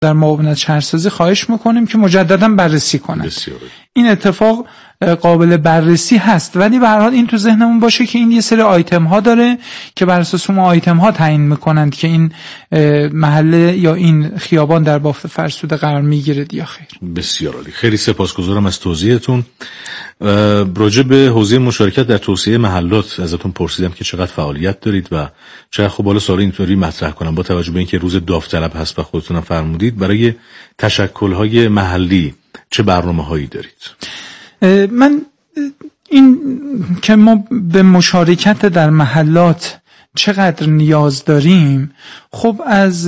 در معاونت شهرسازی خواهش میکنیم که مجددا بررسی کنند. بسیار. این اتفاق قابل بررسی هست، ولی به هر حال این تو ذهنمون باشه که این یه سری آیتم ها داره که بر اساس اون آیتم ها تعیین میکنند که این محله یا این خیابان در بافت فرسوده قرار میگیره یا خیر. بسیار عالی. خیلی سپاسگزارم از توضیحتون. راجع به حوزه مشارکت در توسعه محلات ازتون پرسیدم که چقدر فعالیت دارید و چقدر خب حالا سوال اینطوری مطرح کنم با توجه به اینکه روز داوطلب هست و خودتونم فرمودید برای تشکل‌های محلی چه برنامه‌هایی دارید؟ من این که ما به مشارکت در محلات چقدر نیاز داریم، خب از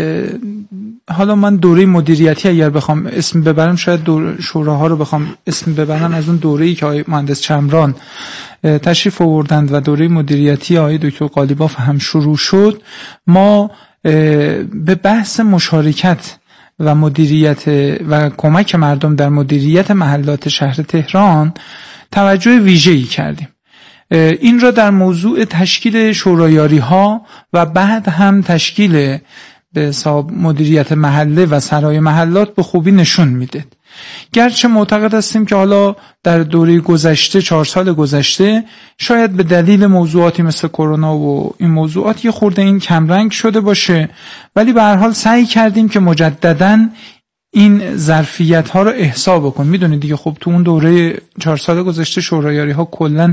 حالا من دوره مدیریتی اگر بخوام اسم ببرم، شاید شوراها رو بخوام اسم ببرم، از اون دوره‌ای که آقای مهندس چمران تشریف آوردند و دوره مدیریتی آقای دکتر قالیباف هم شروع شد، ما به بحث مشارکت و مدیریت و کمک مردم در مدیریت محلات شهر تهران توجه ویژه‌ای کردیم. این را در موضوع تشکیل شورایاری ها و بعد هم تشکیل به حساب مدیریت محله و سرای محلات به خوبی نشون میده. گرچه معتقد هستیم که حالا در دوره گذشته 4 سال گذشته شاید به دلیل موضوعاتی مثل کرونا و این موضوعات یه خورده این کمرنگ شده باشه، ولی به هر حال سعی کردیم که مجدداً این ظرفیت ها رو احسا بکن. میدونید دیگه خب تو اون دوره 4 سال گذشته شورایاری ها کلن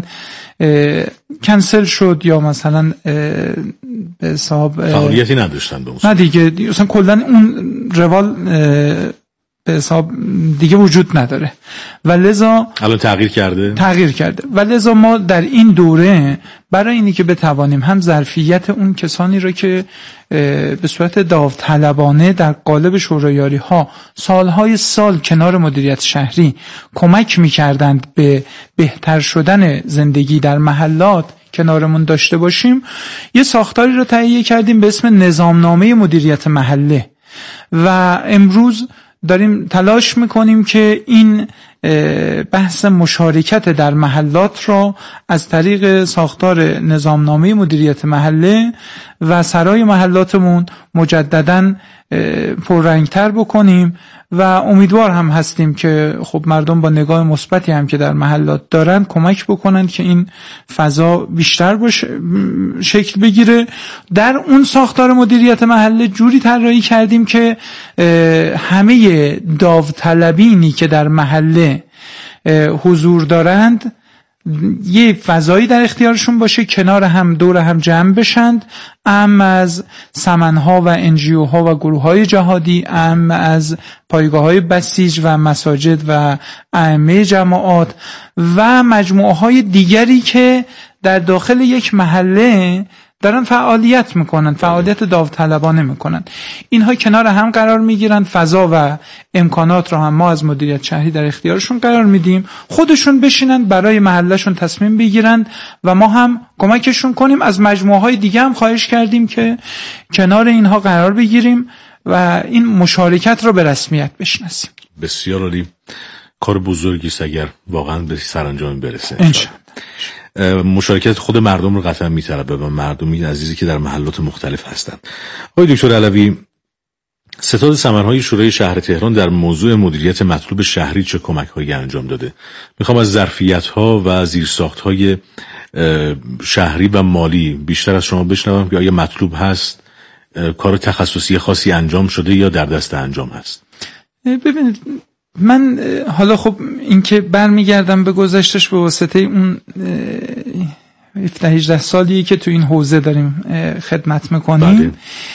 کنسل شد یا مثلا به حساب فعالیتی نداشتن به اون نه دیگه مثلا کلن اون روال به حساب دیگه وجود نداره و لذا الان تغییر کرده و لذا ما در این دوره برای اینی که بتوانیم هم ظرفیت اون کسانی رو که به صورت داوطلبانه در قالب شورایاری ها سالهای سال کنار مدیریت شهری کمک می‌کردند به بهتر شدن زندگی در محلات کنارمون داشته باشیم، یه ساختاری رو تهیه کردیم به اسم نظامنامه مدیریت محله و امروز داریم تلاش میکنیم که این بحث مشارکت در محلات را از طریق ساختار نظامنامه مدیریت محله و سرای محلاتمون مجدداً پررنگتر بکنیم و امیدوار هم هستیم که خب مردم با نگاه مثبتی هم که در محلات دارن کمک بکنن که این فضا بیشتر شکل بگیره. در اون ساختار مدیریت محله جوری طراحی کردیم که همه داوطلبینی که در محله حضور دارند یه فضایی در اختیارشون باشه، کنار هم دور هم جمع بشند، از سمنها و انجیو ها و گروه های جهادی، از پایگاه های بسیج و مساجد و ائمه جماعات و مجموعه های دیگری که در داخل یک محله دارن فعالیت میکنن، فعالیت داوطلبانه میکنن. اینها کنار هم قرار میگیرن، فضا و امکانات رو هم ما از مدیریت شهری در اختیارشون قرار میدیم، خودشون بشینن برای محلشون تصمیم بگیرن و ما هم کمکشون کنیم. از مجموعه های دیگه هم خواهش کردیم که کنار اینها قرار بگیریم و این مشارکت رو به رسمیت بشناسیم. بسیار عالی. کار بزرگی است اگر واقعا به سرانجام برسه انشاءالله. مشارکت خود مردم رو قطعا میطلبه و مردمی عزیزی که در محلات مختلف هستند. آقای دکتر علوی، ستاد ثمرهای شورای شهر تهران در موضوع مدیریت مطلوب شهری چه کمک‌هایی انجام داده؟ میخوام از ظرفیت‌ها و زیرساخت‌های شهری و مالی بیشتر از شما بشنوم که آیا مطلوب هست، کار تخصصی خاصی انجام شده یا در دست انجام هست؟ ببینید من حالا خب این که برمیگردم به گذشتش به واسطه اون 17-18 سالیه که تو این حوزه داریم خدمت میکنیم،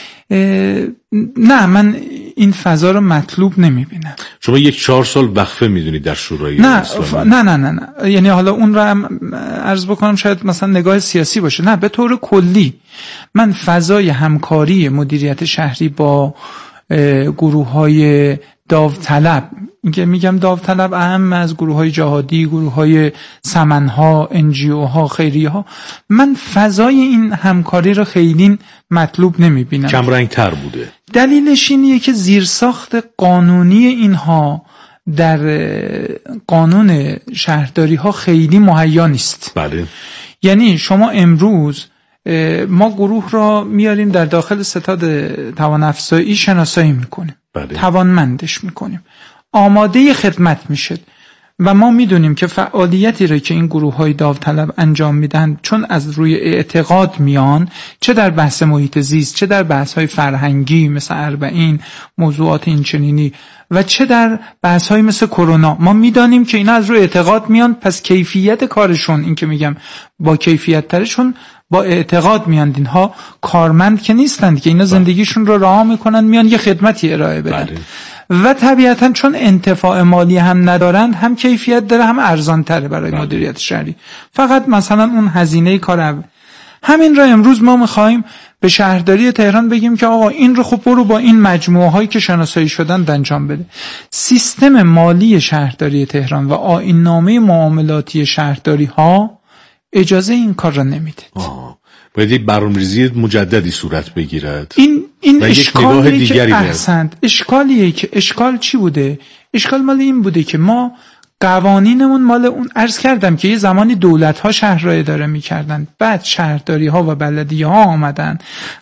نه من این فضا رو مطلوب نمیبینم. شما 1-4 سال وقفه میدونید در شورای اسلامی؟ نه یعنی حالا اون رو هم عرض بکنم شاید مثلا نگاه سیاسی باشه، نه به طور کلی من فضای همکاری مدیریت شهری با گروه‌های داوطلب، اینکه میگم داوطلب اهم از گروه‌های جهادی، گروه‌های سمنها، انجیوها، خیریه‌ها، من فضای این همکاری رو خیلی مطلوب نمیبینم. کم رنگ تر بوده. دلیلش اینه که زیرساخت قانونی اینها در قانون شهرداری ها خیلی مهیا نیست. بله. یعنی شما امروز ما گروه را میاریم در داخل ستاد توان افزایی شناسایی میکنیم، توانمندش میکنیم، آماده خدمت میشه. و ما میدونیم که فعالیتی رو که این گروه‌های داوطلب انجام میدن چون از روی اعتقاد میان، چه در بحث محیط زیست، چه در بحث‌های فرهنگی مثل 40 موضوعات اینچنینی و چه در بحث‌های مثل کرونا، ما میدانیم که اینا از روی اعتقاد میان. پس کیفیت کارشون، این که میگم با کیفیت ترشون، با اعتقاد میان. اینها کارمند که نیستند که اینا زندگیشون رو رها میکنن میان یه خدمتی ارائه بدن. و طبیعتاً چون انتفاع مالی هم ندارند، هم کیفیت داره هم ارزان تره برای مدیریت شهری. فقط مثلا اون هزینه کار. همین را امروز ما میخوایم به شهرداری تهران بگیم که آقا این رو خب برو با این مجموعه هایی که شناسایی شدن انجام بده. سیستم مالی شهرداری تهران و آیین‌نامه معاملاتی شهرداری ها اجازه این کار را نمیده. باید یک برنامه‌ریزی مجددی صورت بگیرد. این اشکالیه که احسنت اشکالیه که اشکال چی بوده؟ اشکال مال این بوده که ما قوانینمون مال اون، عرض کردم که یه زمانی دولت‌ها شهر را اداره می‌کردن، بعد شهرداری‌ها و بلدیه‌ها آمدن.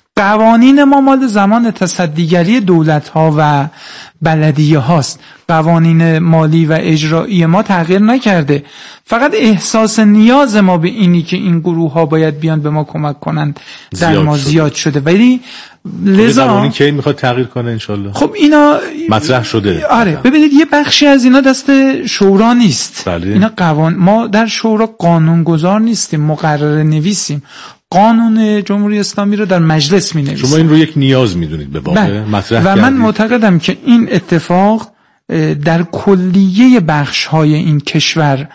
قوانین ما مال زمان تصدیگری دولت‌ها و بلدیه هاست. قوانین مالی و اجرایی ما تغییر نکرده. فقط احساس نیاز ما به اینی که این گروه ها باید بیان به ما کمک کنند در ما زیاد شده. ولی لذا قوانین کی میخواد تغییر کنه انشالله؟ خب اینا مطرح شده. آره ببینید یه بخشی از اینا دست شورا نیست. بله. اینا ما در شورا قانونگذار نیستیم، مقرره نویسیم. قانون جمهوری اسلامی رو در مجلس می‌نویسیم. شما این رو یک نیاز می‌دونید به واقع مطرح و کردید. من معتقدم که این اتفاق در کلیه بخش‌های این کشور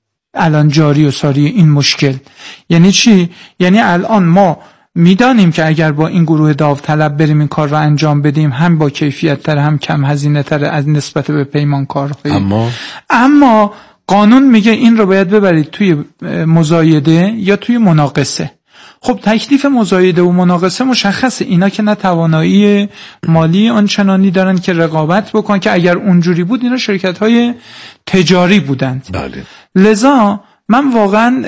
الان جاری و ساری این مشکل. یعنی چی؟ یعنی الان ما میدانیم که اگر با این گروه داوطلب بریم این کار رو انجام بدیم، هم با کیفیت تر هم کم هزینه تر از نسبت به پیمانکارهای. اما قانون میگه این رو باید ببرید توی مزایده یا توی مناقصه. خب تکلیف مزایده و مناقصه مشخصه. اینا که نه توانایی مالی آنچنانی دارن که رقابت بکنن، که اگر اونجوری بود اینا شرکت‌های تجاری بودند. بله. لذا من واقعا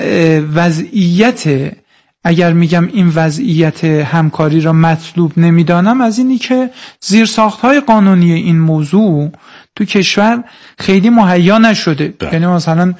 وضعیت، اگر میگم این وضعیت همکاری را مطلوب نمیدانم، از اینی که زیرساخت‌های قانونی این موضوع تو کشور خیلی مهیا نشده. یعنی مثلا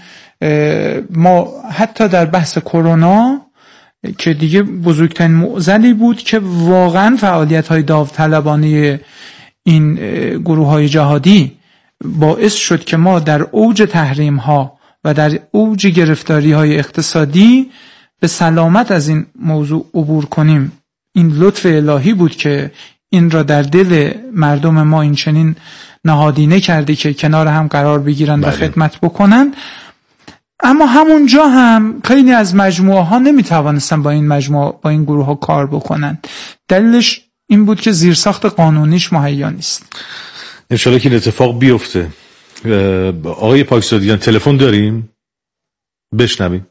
ما حتی در بحث کرونا که دیگه بزرگترین معضلی بود که واقعا فعالیت‌های داوطلبانه این گروه‌های جهادی باعث شد که ما در اوج تحریم‌ها و در اوج گرفتاری‌های اقتصادی به سلامت از این موضوع عبور کنیم. این لطف الهی بود که این را در دل مردم ما این چنین نهادینه کرده که کنار هم قرار بگیرن و خدمت بکنن. اما همونجا هم خیلی از مجموعه ها نمیتوانستن با این گروه ها کار بکنن. دلیلش این بود که زیرساخت قانونیش مهیا نیست. انشالله که این اتفاق بیفته. آقای پاکزادیان تلفن داریم؟ بشنویم.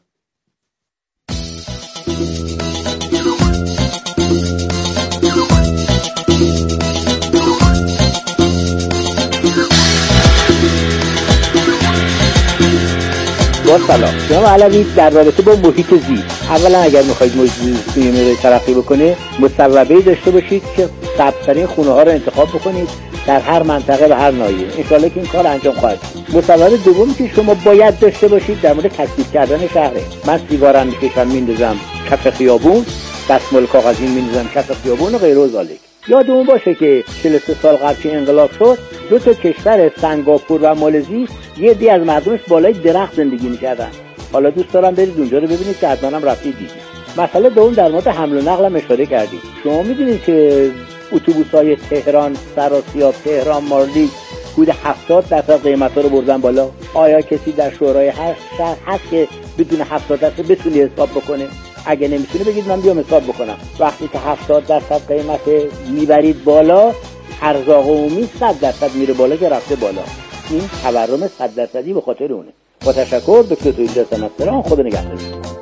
با سلام. جناب علوی، در رابطه با محیط زیست، اولا اگر میخواید محیط زیست رو ترقی بکنه، مصوبه‌ای داشته باشید که ثبت‌ترین خونه ها رو انتخاب بکنید در هر منطقه و هر ناحیه. ان شاءالله که این کار انجام خواهد شد. مصوبه دومی که شما باید داشته باشید در مورد تکثیف کردن شهره. من سیگارم میکشم میندازم کف خیابون، دستمال کاغذی میندازم کف خیابون و غیره و ذالک. یادمون باشه که 43 سال قبل که انقلاب شد، دو تا کشور سنگاپور و مالزی یه دی از مردمش بالای درخت زندگی می‌کردن. حالا دوست دارم برید اونجا رو ببینید که حتما هم رفتید دیدید. مسئله دوم در مورد حمل و نقل هم اشاره کردید. شما می‌دونید که اتوبوس‌های تهران سراسیاب تهران مارلی حدود 70% قیمت‌ها رو بردن بالا. آیا کسی در شورای هر شهر هست که بدون 70% بتونه حساب بکنه؟ اگه نمیتونه بگید من بیام حساب بکنم. وقتی که 70% قیمت میبرید بالا، ارزاق عمومی 100% میره بالا که رفته بالا. این تورم 100% به خاطر اونه. با تشکر دکتر توییدر سنستران، خدا نگهدار.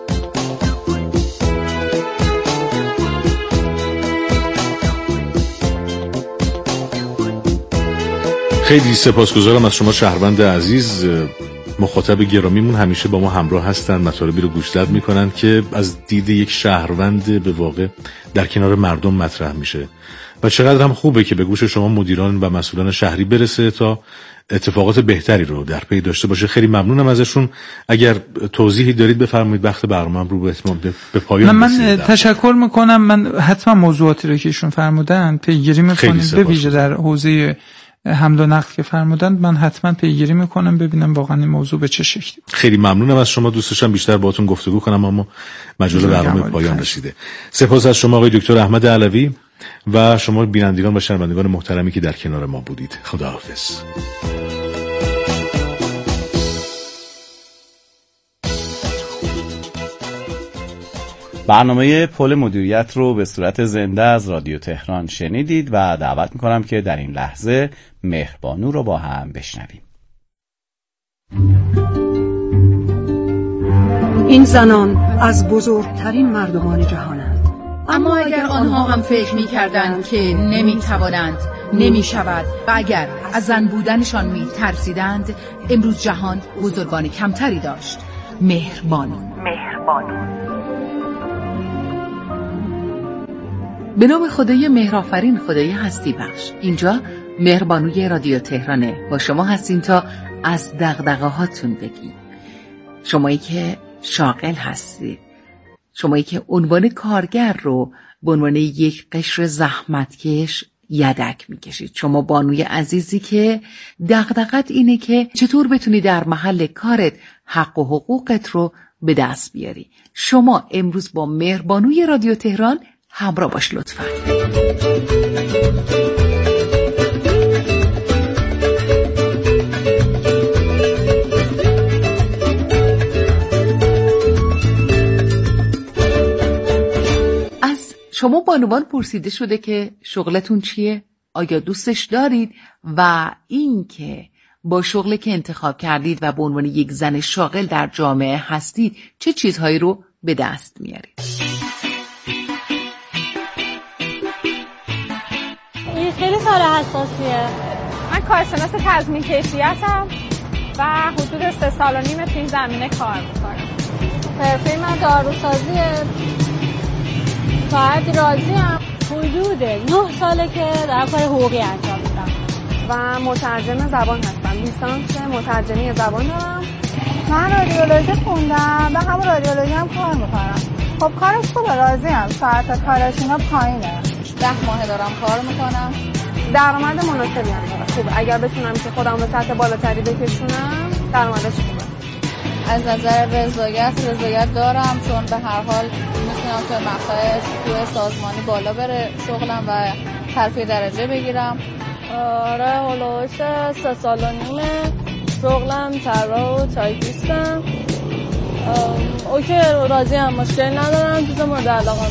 خیلی سپاسگزارم از شما شهروند عزیز. مخاطب گرامیمون همیشه با ما همراه هستن، مطالبی رو گوشزد میکنن که از دید یک شهروند به واقع در کنار مردم مطرح میشه و چقدر هم خوبه که به گوش شما مدیران و مسئولان شهری برسه تا اتفاقات بهتری رو در پی داشته باشه. خیلی ممنونم ازشون. اگر توضیحی دارید بفرمایید، وقت برنامه‌ام رو به پایان من تشکر میکنم. من حتما موضوعاتی رو که ایشون فرمودن پیگیری میکنم، به ویژه در حوزه حمل و نقل که فرمودن من حتما پیگیری میکنم ببینم واقعا این موضوع به چه شکلی. خیلی ممنونم از شما. دوست داشتم بیشتر باهاتون گفتگو کنم اما مجال برنامه پایان رسیده. سپاس از شما آقای دکتر احمد علوی و شما بینندگان و شنوندگان محترمی که در کنار ما بودید. خداحافظ. برنامه پل مدیریت رو به صورت زنده از رادیو تهران شنیدید و دعوت میکنم که در این لحظه مهربانو رو با هم بشنویم. این زنان از بزرگترین مردمان جهانند، اما اگر آنها هم فکر می‌کردند که نمی‌توانند، نمی‌شود و اگر از زن بودنشان می‌ترسیدند، امروز جهان بزرگان کمتری داشت. مهربانو. به نام خدای مهرآفرین، خدای هستی بخش. اینجا مهربانوی رادیو تهرانه. با شما هستیم تا از دغدغه هاتون بگیم. شمایی که شاغل هستید، شمایی که عنوان کارگر رو به عنوان یک قشر زحمتکش یدک میکشید، شما بانوی عزیزی که دغدغت اینه که چطور بتونی در محل کارت حق و حقوقت رو به دست بیاری. شما امروز با مهربانوی رادیو تهران همراه باش لطفاً. از شما بانوان پرسیده شده که شغلتون چیه؟ آیا دوستش دارید؟ و این که با شغلی که انتخاب کردید و به عنوان یک زن شاغل در جامعه هستید چه چیزهایی رو به دست میارید؟ این خیلی سال حساسیه. من کارشناس تضمین کیفیتم و حدود 3 سال و نیم تو این زمینه کار میکنم. حرفه من داروسازیه. تا حدی راضیم. حدود 9 ساله که در کار حقوقی انجام میدم و مترجم زبان هستم. لیسانس مترجمی زبان دارم. من رادیولوژی خوندم و همون رادیولوژی هم کار میکنم. خب کارش خوبه، راضیم. ساعت کارش اینا پایینه. 10 ماه دارم کار میکنم. درآمد مناسبی هم دارم. خوبه. اگر بتونم که خودم به سطح بالاتری بکشونم درآمدش خوبه. از نظر رضایت دارم، چون به هر حال میتونم که مقطع توی سازمانی بالا بره شغلم و ترفیع درجه بگیرم. آره هلوش 3 سال و نیمه شغلم طراح و تایپیستم. اوکی راضیم، مشکلی ندارم، چیز مورد علاقه‌ام.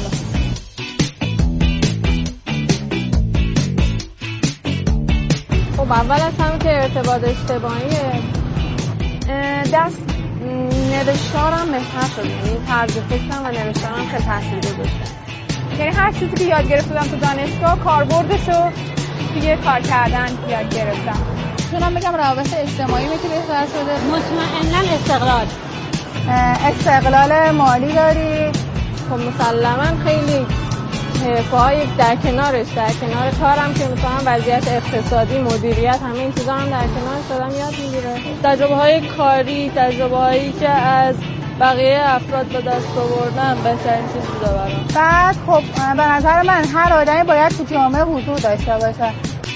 خب اول از همه که ارتباط اجتماعیه، دست نوشتارم بهتر شده، یعنی طرز فکرم و نوشتارم خیلی تاثیر گذاشته. یعنی هر چیزی که یاد گرفتم تو دانشگاه کاربردشو توی کار کردن یاد گرفتم. میتونم بگم روابط اجتماعی که بهتر شده. مطمئناً استقلال مالی داری. خب مسلماً خیلی حرفه‌های در کنار کارم که می‌کنم وضعیت اقتصادی، مدیریت، همه این چیزا هم در کنارش دارم یاد میگیره. تجربه‌های کاری، تجربه‌هایی که از بقیه افراد به دست آوردن بهترین چیز بوده برام. بعد خب به نظر من هر آدمی باید تو جامعه حضور داشته باشه.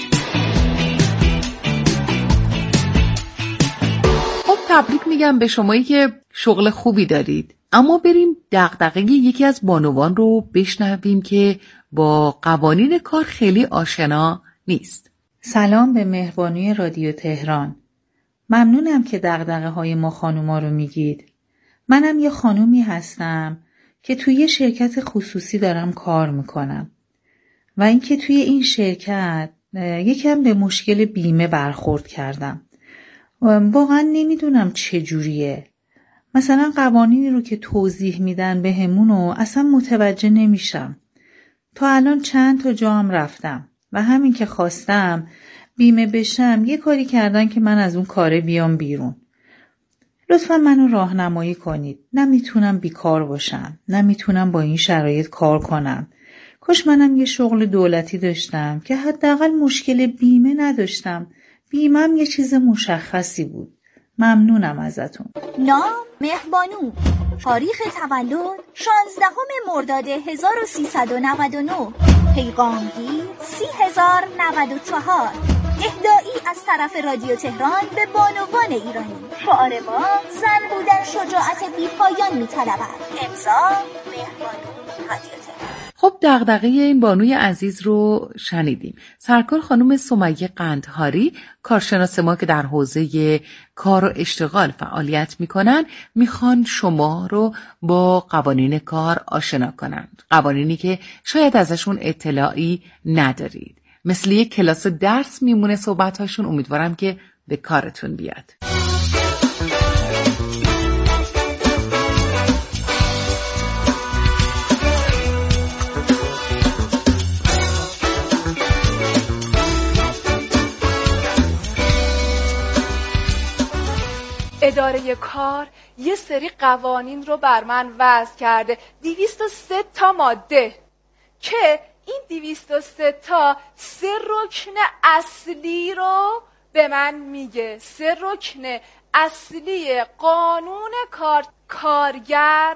خب تبریک میگم به شمایی که شغل خوبی دارید. اما بریم دغدغه یکی از بانوان رو بشنویم که با قوانین کار خیلی آشنا نیست. سلام به مهربانوی رادیو تهران. ممنونم که دغدغه های ما خانوما رو میگید. منم یه خانومی هستم که توی یه شرکت خصوصی دارم کار میکنم و اینکه توی این شرکت یکم به مشکل بیمه برخورد کردم. واقعا نمیدونم چجوریه. مثلا قوانینی رو که توضیح میدن به همونو اصلا متوجه نمیشم. تا الان چند تا جا هم رفتم و همین که خواستم بیمه بشم یه کاری کردن که من از اون کاره بیام بیرون. لطفا منو راهنمایی کنید. نمیتونم بیکار باشم. نمیتونم با این شرایط کار کنم. کاش منم یه شغل دولتی داشتم که حداقل مشکل بیمه نداشتم. بیمم یه چیز مشخصی بود. ممنونم ازتون. نام مهربانو. تاریخ تولد 16 مرداد 1399. پیغامگیر 30094. اهدایی از طرف رادیو تهران به بانوان ایرانی. شعار ما زن بودن شجاعت بی‌پایان می‌طلبد. امضا مهربانو رادیو تهران. خب دغدغه این بانوی عزیز رو شنیدیم. سرکار خانم سمیه قندهاری، کارشناس ما که در حوزه کار و اشتغال فعالیت میکنن، میخوان شما رو با قوانین کار آشنا کنند. قوانینی که شاید ازشون اطلاعی ندارید. مثل یک کلاس درس میمونه صحبتاشون. امیدوارم که به کارتون بیاد. اداره کار یه سری قوانین رو بر من وضع کرده، 203 تا ماده که این 203 تا 3 رکن اصلی رو به من میگه. 3 رکن اصلی قانون کار: کارگر،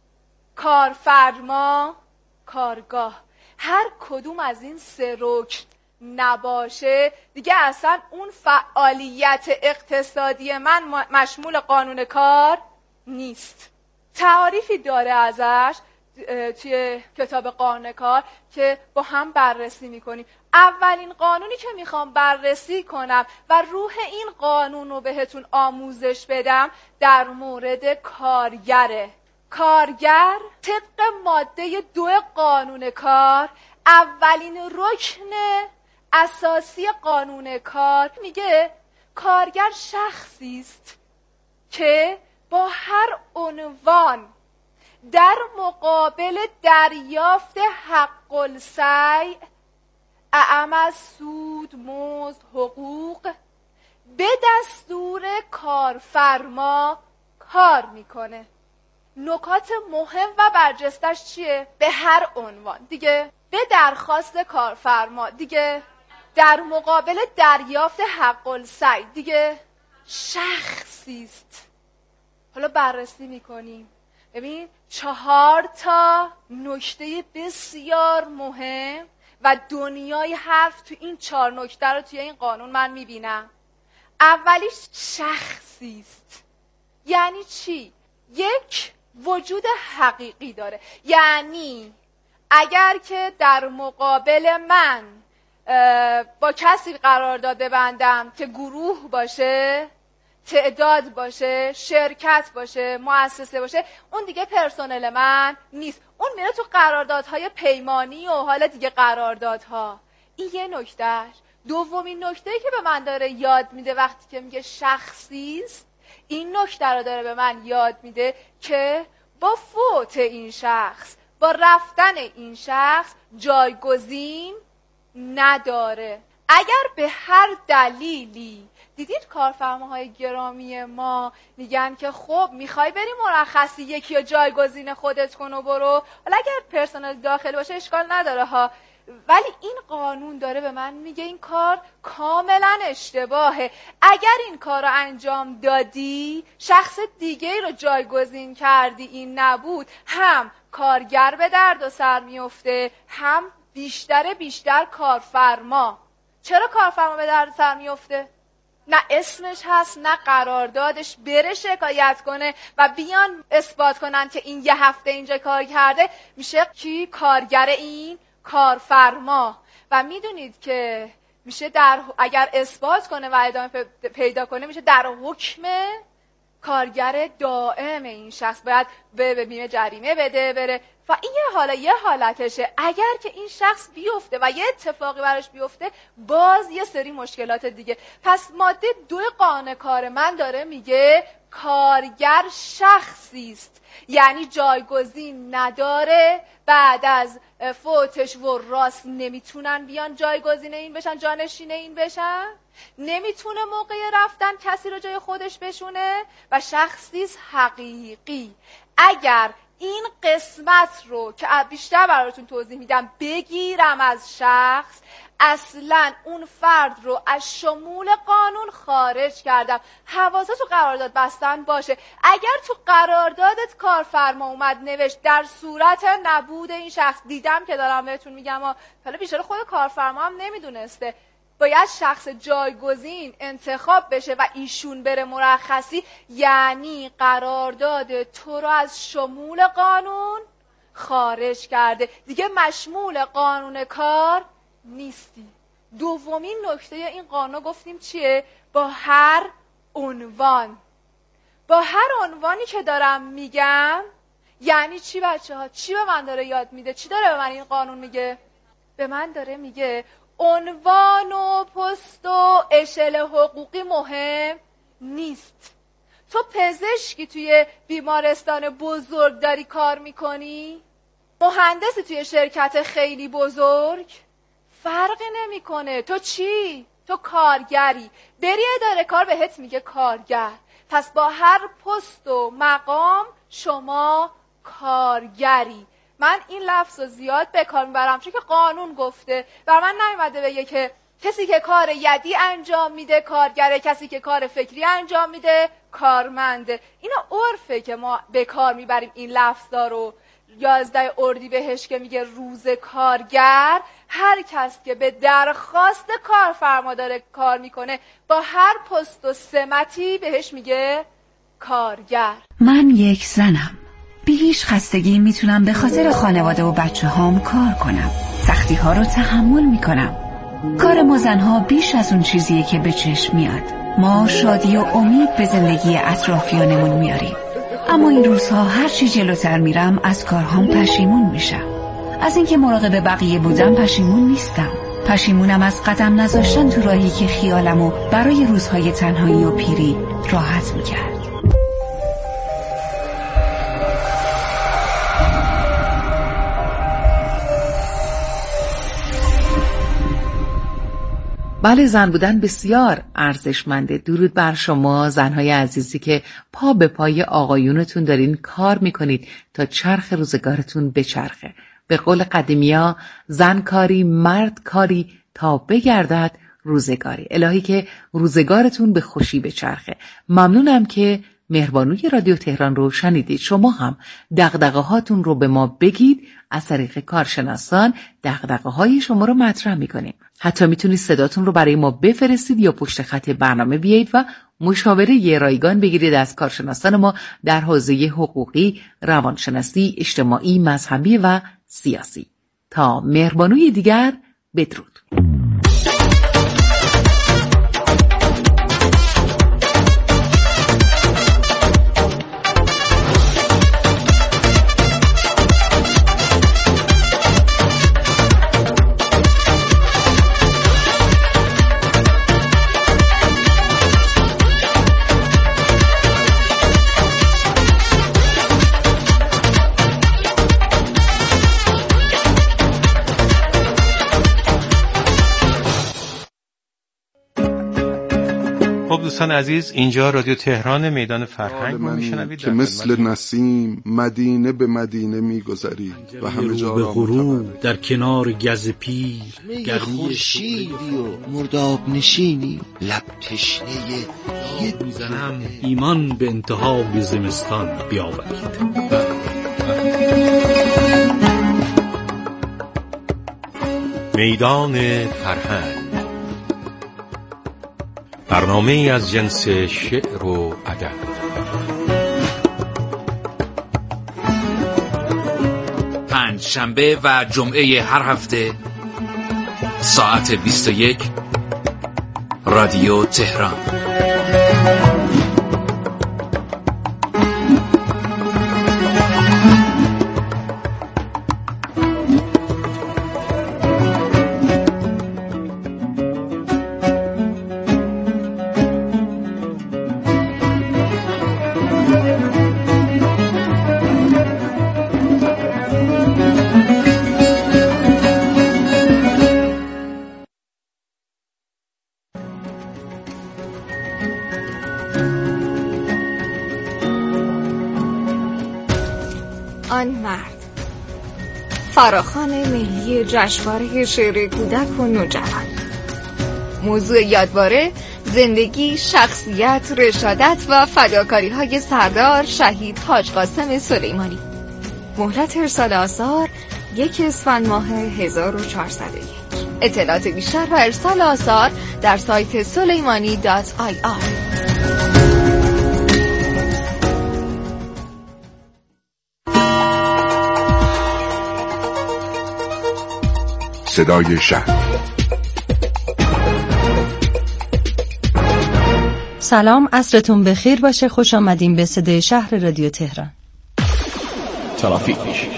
کارفرما، کارگاه. هر کدوم از این 3 رکن نباشه دیگه اصلا اون فعالیت اقتصادی من مشمول قانون کار نیست. تعریفی داره ازش توی کتاب قانون کار که با هم بررسی میکنیم. اولین قانونی که میخوام بررسی کنم و روح این قانون رو بهتون آموزش بدم در مورد کارگره. کارگر طبق ماده 2 قانون کار، اولین رکن اساسی قانون کار میگه کارگر شخصی است که با هر عنوان در مقابل دریافت حق السیع، اعم از سود، مزد، حقوق، به دستور کارفرما کار میکنه. نکات مهم و برجستش چیه؟ به هر عنوان دیگه، به درخواست کارفرما دیگه، در مقابل دریافت حق السیع دیگه، شخصی است. حالا بررسی میکنیم. ببین 4 تا نکته بسیار مهم و دنیای حرف تو این 4 نکته رو توی این قانون من میبینم. اولیش شخصی است. یعنی چی؟ یک وجود حقیقی داره. یعنی اگر که در مقابل من با کسی قرارداد ببندم که گروه باشه، تعداد باشه، شرکت باشه، مؤسسه باشه، اون دیگه پرسنل من نیست. اون میره تو قراردادهای پیمانی و حالا دیگه قراردادها. این یه نکتهش. دومین نکته‌ای که به من داره یاد میده وقتی که میگه شخصی است، این نکته رو داره به من یاد میده که با فوت این شخص، با رفتن این شخص جایگزین نداره. اگر به هر دلیلی دیدید کارفرماهای گرامی ما میگن که خب میخوای بری مرخصی یکی رو جایگزین خودت کن و برو، حالا اگر پرسنل داخل باشه اشکال نداره ها، ولی این قانون داره به من میگه این کار کاملا اشتباهه. اگر این کار رو انجام دادی، شخص دیگه رو جایگزین کردی، این نبود، هم کارگر به درد و سر میفته، هم بیشتر کارفرما. چرا کارفرما به درد سر میفته؟ نه اسمش هست نه قراردادش، بره شکایت کنه و بیان اثبات کنن که این یه هفته اینجا کار کرده، میشه کی؟ کارگر این کارفرما. و میدونید که میشه اگر اثبات کنه و ادامه پیدا کنه، میشه در حکم کارگر دائم این شخص باید به بیمه جریمه بده بره. و این یه حالتشه. اگر که این شخص بیفته و یه اتفاقی براش بیفته، باز یه سری مشکلات دیگه. پس ماده 2 قانون کار من داره میگه کارگر شخصی است، یعنی جایگزین نداره. بعد از فوتش و راست نمیتونن بیان جایگزین این بشن، جانشین این بشن، نمیتونه موقع رفتن کسی رو جای خودش بشونه و شخصی است حقیقی. اگر این قسمت رو که بیشتر براتون توضیح میدم بگیرم از شخص، اصلا اون فرد رو از شمول قانون خارج کردم. حواست تو قرارداد بستن باشه. اگر تو قراردادت کارفرما اومد نوشت در صورت نبود این شخص، دیدم که دارم بهتون میگم حالا بیشتر خود کارفرما هم نمیدونسته، باید شخص جایگزین انتخاب بشه و ایشون بره مرخصی، یعنی قرارداد تو رو از شمول قانون خارج کرده، دیگه مشمول قانون کار نیستی. دومین نکته این قانون گفتیم چیه؟ با هر عنوان. با هر عنوانی که دارم میگم یعنی چی بچه ها؟ چی به من داره یاد میده؟ چی داره به من این قانون میگه؟ به من داره میگه عنوان و پست و اشل حقوقی مهم نیست. تو پزشکی توی بیمارستان بزرگ داری کار میکنی؟ مهندسی توی شرکت خیلی بزرگ؟ فرقی نمیکنه. تو چی؟ تو کارگری. بری اداره کار بهت میگه کارگر. پس با هر پست و مقام شما کارگری. من این لفظ رو زیاد به کار میبرم چون که قانون گفته. بر من نیومده بگه که کسی که کار یدی انجام میده کارگره، کسی که کار فکری انجام میده کارمنده. اینا عرفه که ما به کار میبریم این لفظا رو. 11 اردیبهشت که میگه روز کارگر، هر کس که به درخواست کارفرما داره کار میکنه با هر پست و سمتی بهش میگه کارگر. من یک زنم، بی هیچ خستگی میتونم به خاطر خانواده و بچه هام کار کنم. سختی ها رو تحمل میکنم. کار ما زنها بیش از اون چیزیه که به چشم میاد. ما شادی و امید به زندگی اطرافیانمون میاریم. اما این روزها هرچی جلوتر میرم از کارهام پشیمون میشم. از اینکه مراقب بقیه بودم پشیمون نیستم. پشیمونم از قدم نذاشتن تو راهی که خیالمو برای روزهای تنهایی و پیری راحت میکرد. بله، زن بودن بسیار ارزشمنده. درود بر شما زنهای عزیزی که پا به پای آقایونتون دارین کار میکنید تا چرخ روزگارتون بچرخه. به قول قدیمیا زن کاری مرد کاری تا بگردد روزگاری. الهی که روزگارتون به خوشی بچرخه. ممنونم که مهربانوی رادیو تهران رو شنیدید. شما هم دغدغه هاتون رو به ما بگید. از طریق کارشناسان دغدغه های شما رو مطرح میکنیم. حتی میتونید صداتون رو برای ما بفرستید یا پشت خط برنامه بیایید و مشاوره رایگان بگیرید از کارشناسان ما در حوزه حقوقی، روانشناسی، اجتماعی، مذهبی و سیاسی. تا مهربانوی دیگر، بدرود. دوستان عزیز، اینجا رادیو تهران میدان فرهنگ رو میشنوید که مثل نسیم مدینه به مدینه میگذری و همه جا را غروب در کنار گز پیر گرمی خورشیدی و مرداب نشینی لب تشنه میزنم ایمان به انتهای زمستان بیاورید. میدان فرهنگ، برنامه‌ای از جنس شعر و ادب. پنجشنبه و جمعه هر هفته ساعت 21 رادیو تهران. آن مرد. فراخوان ملی جشنواره شعر کودک و نوجوان. موضوع یادواره زندگی، شخصیت، رشادت و فداکاری‌های سردار شهید حاج قاسم سلیمانی. مهلت ارسال آثار 1 اسفند ماه 1401. اطلاعات بیشتر و ارسال آثار در سایت suleimani.ir. صدای شهر. سلام، عصرتون بخیر باشه. خوش آمدیم به صدای شهر رادیو تهران. ترافیک.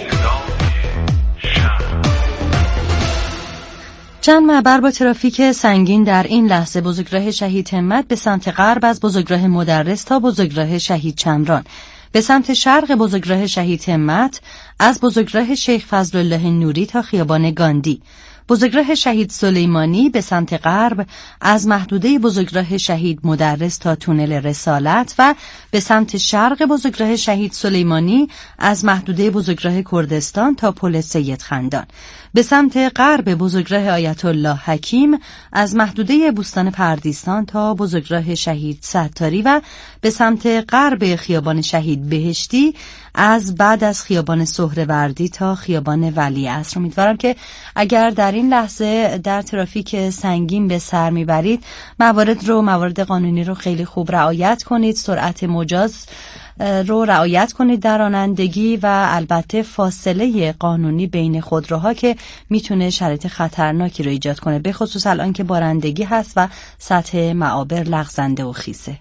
چند معبر با ترافیک سنگین در این لحظه: بزرگراه شهید همت به سمت غرب از بزرگراه مدرس تا بزرگراه شهید چمران، به سمت شرق بزرگراه شهید همت از بزرگراه شیخ فضلالله نوری تا خیابان گاندی، بزرگراه شهید سلیمانی به سمت غرب از محدوده بزرگراه شهید مدرس تا تونل رسالت و به سمت شرق بزرگراه شهید سلیمانی از محدوده بزرگراه کردستان تا پل سید خندان، به سمت غرب بزرگراه آیت الله حکیم از محدوده بوستان پردیستان تا بزرگراه شهید ستاری و به سمت غرب خیابان شهید بهشتی از بعد از خیابان سهروردی تا خیابان ولیعصر. امیدوارم که اگر در این لحظه در ترافیک سنگین به سر میبرید موارد قانونی رو خیلی خوب رعایت کنید، سرعت مجاز رو رعایت کنید در رانندگی و البته فاصله قانونی بین خودروها که میتونه شرایط خطرناکی رو ایجاد کنه، به خصوص الان که بارندگی هست و سطح معابر لغزنده و خیسه.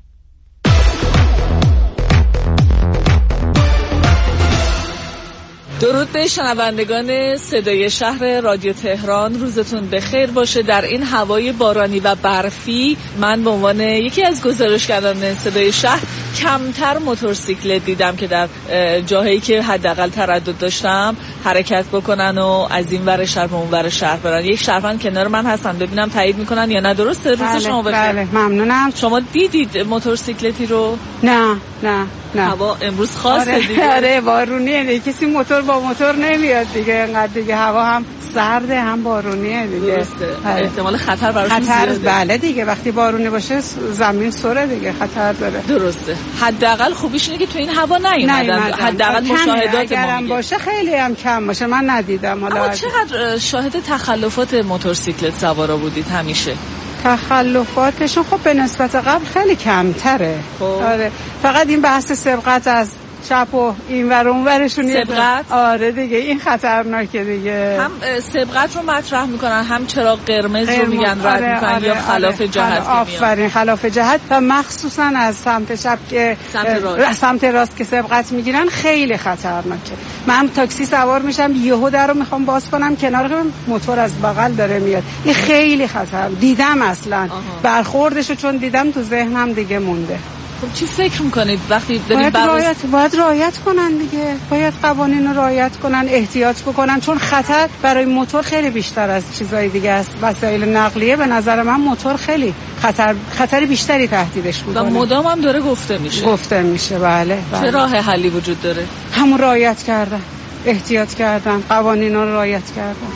درود به شنوندگان صدای شهر رادیو تهران، روزتون بخیر باشه. در این هوای بارانی و برفی من به عنوان یکی از گزارشگران صدای شهر کمتر موتورسیکلت دیدم که در جاهایی که حداقل تردد داشتم حرکت بکنن و از این ور شهر به اون ور شهر برن. یک شهروند کنار من هستن، ببینم تایید میکنن یا نه. درسته؟ روز شما بخیر. بله ممنونم. شما دیدید موتورسیکلتی رو؟ نه. هوا امروز خاصه دیگه. آره بارونیه، کسی موتور با موتور نمیاد دیگه، انقدر دیگه هوا هم سرده هم بارونیه دیگه. درسته. احتمال خطر براشون زیاده. بله دیگه، وقتی بارونی باشه زمین سره دیگه، خطر داره. درسته. حداقل خوبیش اینه که تو این هوا نیومدن. حداقل مشاهدات ما باشه خیلی هم کم باشه. من ندیدم. حالا چقدر شاهد تخلفات موتورسیکلت سوارا بودید همیشه؟ تخلفاتشون خب به نسبت قبل خیلی کمتره. آره فقط این بحث سبقت از چپ و این ور اون ورشون. سبقت؟ آره دیگه این خطرناکه دیگه. هم سبقت رو مطرح میکنن، هم چراغ قرمز رو میگن رد میکنن یا خلاف جهت. آفرین، خلاف جهت و مخصوصا از سمت چپ که سمت راست که سبقت میگیرن خیلی خطرناکه. من تاکسی سوار میشم یهو درو میخوام باز کنم، کنار موتور از بغل داره میاد، این خیلی خطر. دیدم اصلا برخوردشو چون دیدم تو ذهنم دیگه مونده. خب چی فکر میکنید وقتی دارید باید رعایت کنن دیگه، باید قوانین رو رعایت کنن، احتیاط بکنن، چون خطر برای موتور خیلی بیشتر از چیزای دیگه است. وسایل نقلیه به نظر من موتور خیلی خطر بیشتری تهدیدش میکنه و مدام هم داره گفته میشه. بله. چه راه حلی وجود داره؟ همون رعایت کردن، احتیاط کردن، قوانین رو رعایت کردن.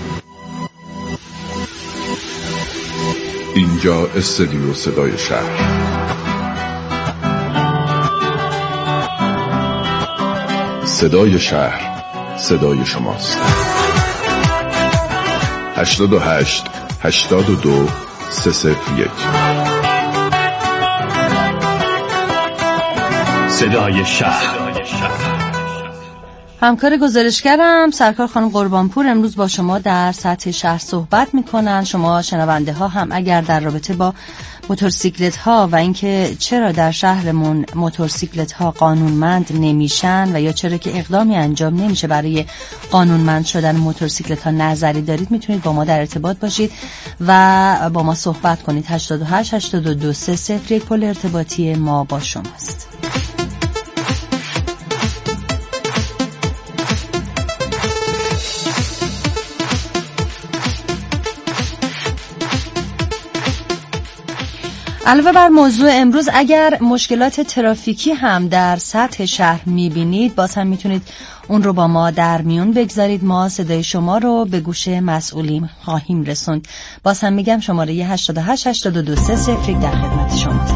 اینجا استودیو صدای شهر. صدای شهر، صدای شماست. 88 82 301 صدای شهر. همکار گزارشگرم سرکار خانم قربانپور امروز با شما در سطح شهر صحبت میکنن. شما شنونده ها هم اگر در رابطه با موتورسیکلت ها و اینکه چرا در شهرمون موتورسیکلت ها قانونمند نمیشن و یا چرا که اقدامی انجام نمیشه برای قانونمند شدن موتورسیکلت ها نظری دارید، میتونید با ما در ارتباط باشید و با ما صحبت کنید. 88 82 301 پل ارتباطی ما با شماست. علاوه بر موضوع امروز، اگر مشکلات ترافیکی هم در سطح شهر میبینید، باز هم میتونید اون رو با ما در میون بگذارید. ما صدای شما رو به گوش مسئولین خواهیم رسوند. باز هم میگم شماره 88 82 30 در خدمت شما.